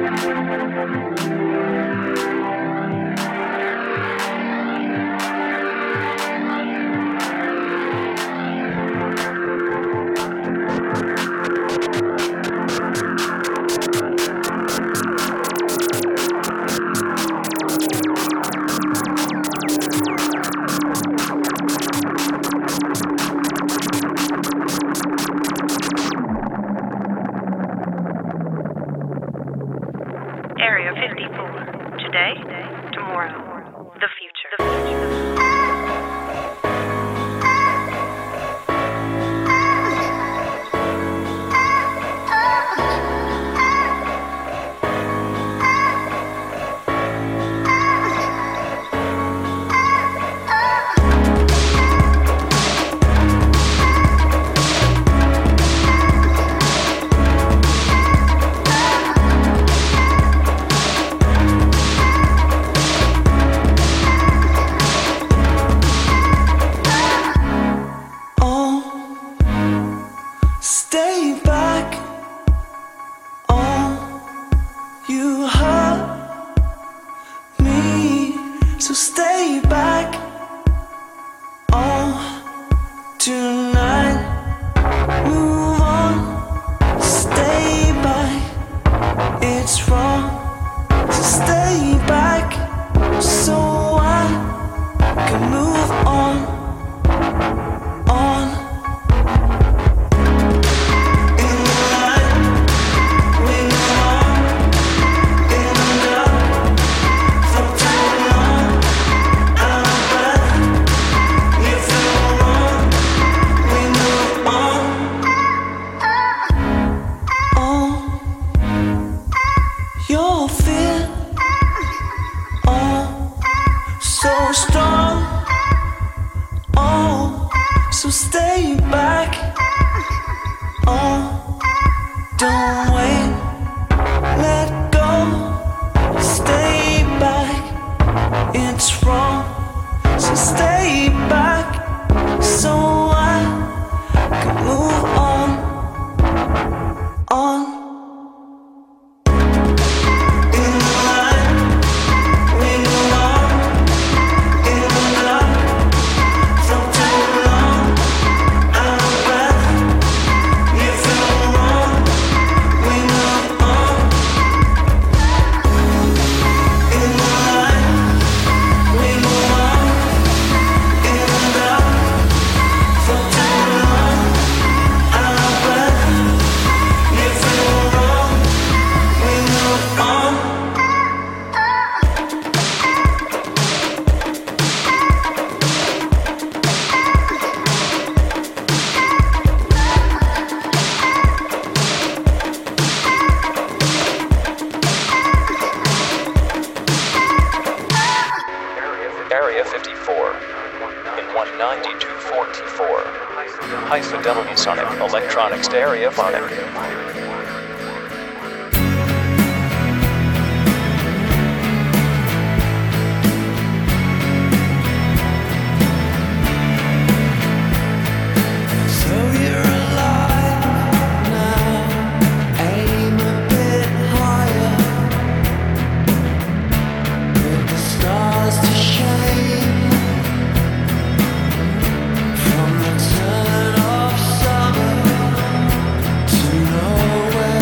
From the turn of summer to nowhere.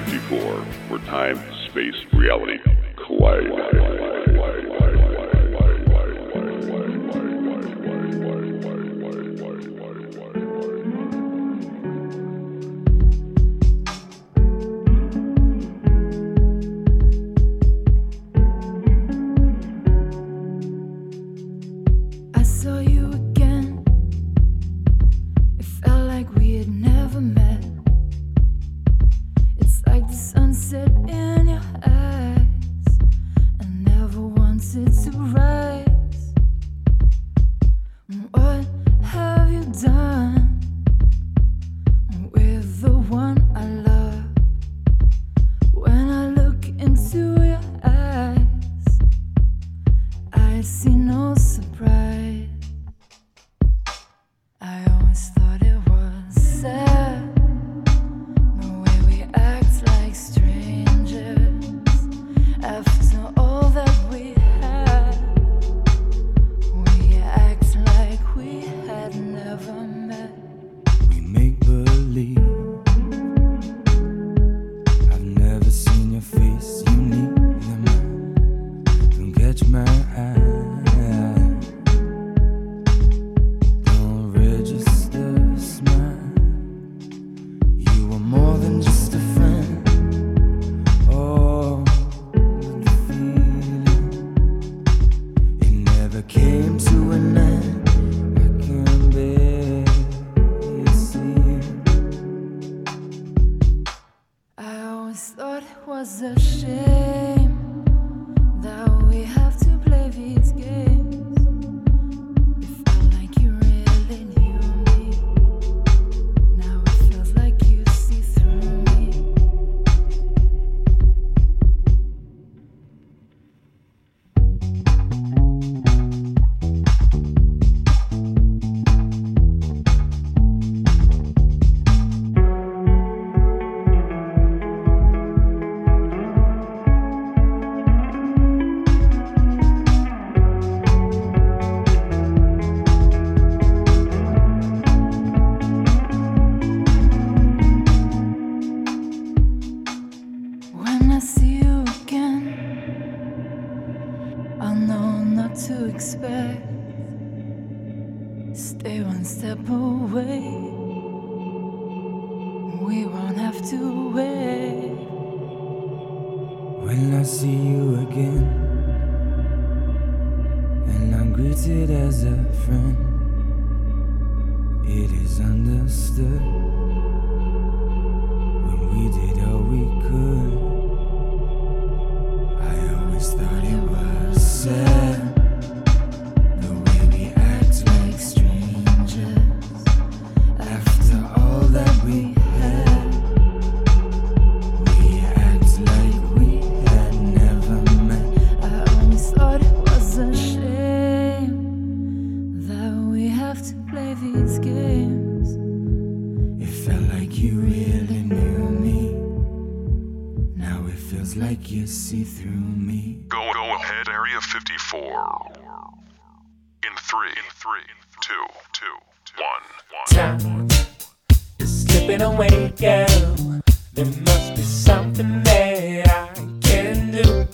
54, where time, space, reality collide. I saw you again. It felt like we had never met. It's like the sunset in your eyes. I never wanted to rise. What have you done with the one I love? When I look into your eyes, I see no surprise. I always thought it was sad, the way we act like strangers after all that we had. We act like we had never met. We make believe. I've never seen your face, you need them. Don't catch my eye. Don't register a smile. You were more than just a friend. Oh, the feeling, it never came to an end. I can barely see it. I always thought it was a shame that we have to play these games. It felt like you really knew me. Now it feels like you see through me. When I see you again, I'll know not to expect. Stay one step away. We won't have to wait. When I see you again, and I'm greeted as a friend, it is understood. When we did all we could, I always thought it was sad, the way we act like strangers after all that we had. We act like we had never met. I always thought it was a shame that we have to play these games. It felt like you really knew me. Now it feels like you see through me. Go ahead, Area 54. In 3, 2, 1. Time is slipping away, girl. There must be something that I can do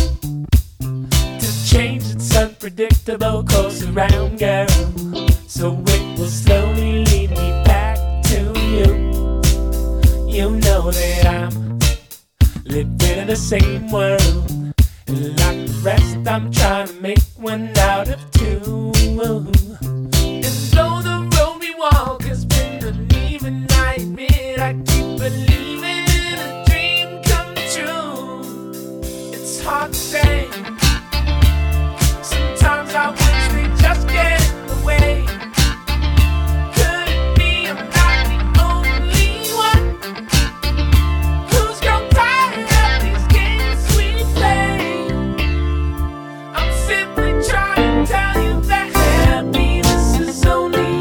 to change its unpredictable course around, girl, so it will slowly lead me back to you. You know that I'm living in the same world, and like the rest, I'm trying to make one out of two. And though the road we walk has been uneven, I admit I keep believing in a dream come true. It's hard to say. Sometimes I wish we just get in the way. Could it be I'm not the only one who's grown tired of these games we play? I'm simply trying to tell you that happiness is only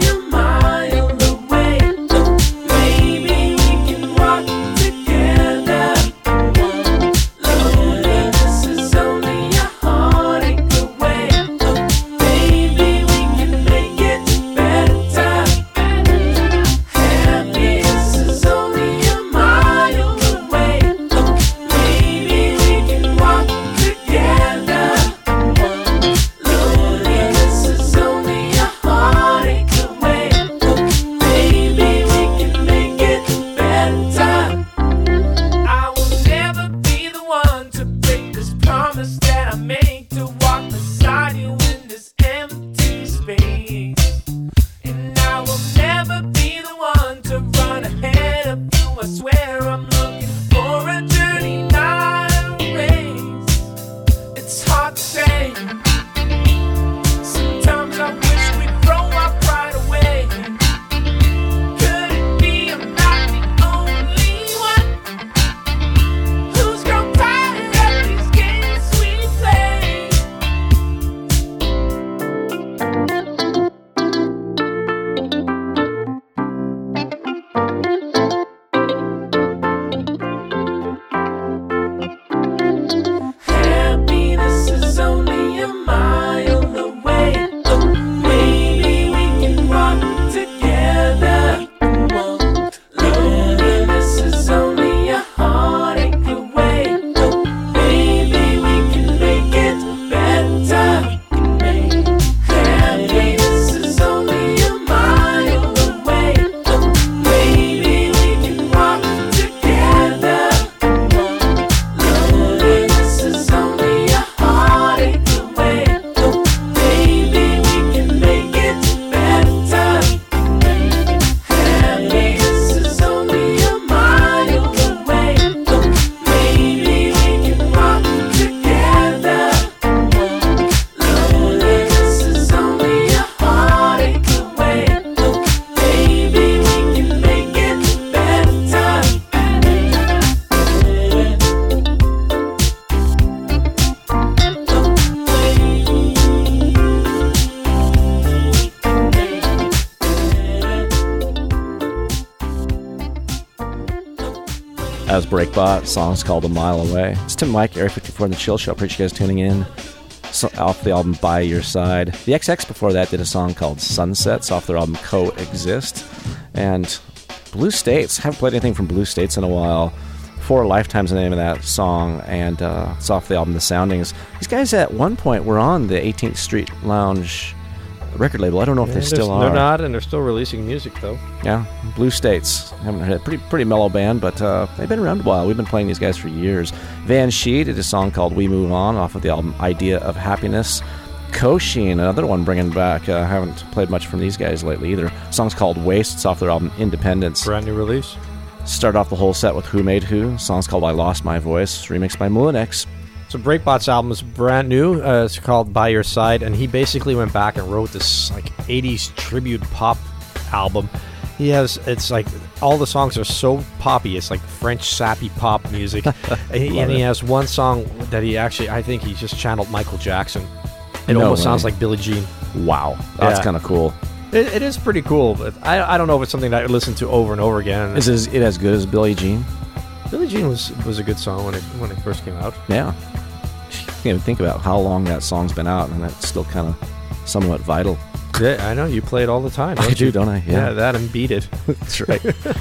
as Breakbot. Song's called A Mile Away. It's Tim Mike, Area 54 in the Chill Show. Appreciate you guys tuning in. So, off the album By Your Side. The XX before that did a song called Sunsets off their album Coexist. And Blue States. Haven't played anything from Blue States in a while. For Lifetime's the name of that song, and it's off the album The Soundings. These guys at one point were on the 18th Street Lounge record label. I don't know if they still are. They're not, and they're still releasing music, though. Yeah, Blue States. Haven't heard it. Pretty mellow band, but they've been around a while. We've been playing these guys for years. Van Shee did a song called We Move On off of the album Idea of Happiness. Koshin, another one bringing back. Haven't played much from these guys lately either. The song's called Waste. It's off their album Independence. Brand new release. Start off the whole set with Who Made Who. The song's called I Lost My Voice, remixed by Molinex. So Breakbot's album is brand new. It's called By Your Side, and he basically went back and wrote this like 80s tribute pop album. It's like all the songs are so poppy. It's like French sappy pop music. And he has one song that I think he just channeled Michael Jackson. It almost sounds like Billie Jean. Wow, that's kind of cool. It is pretty cool, but I don't know if it's something that I would listen to over and over again. Is it as good as Billie Jean? Billie Jean was a good song when it first came out. Yeah. You can't even think about how long that song's been out, and it's still kind of somewhat vital. Yeah, I know. You play it all the time. I do, don't I? Yeah, that and Beat It. That's right.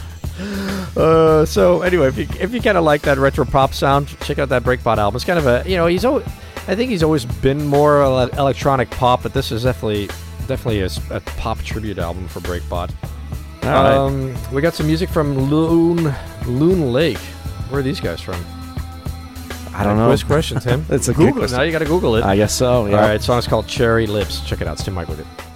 So anyway, if you kind of like that retro pop sound, check out that Breakbot album. It's kind of I think he's always been more electronic pop, but this is definitely a pop tribute album for Breakbot. All right. We got some music from Loon Lake. Where are these guys from? I don't know. Quiz question, Tim. It's a Google good question. Now you got to Google it. I guess so. Yeah. All right, song's called Cherry Lips. Check it out. It's Tim Mike with it.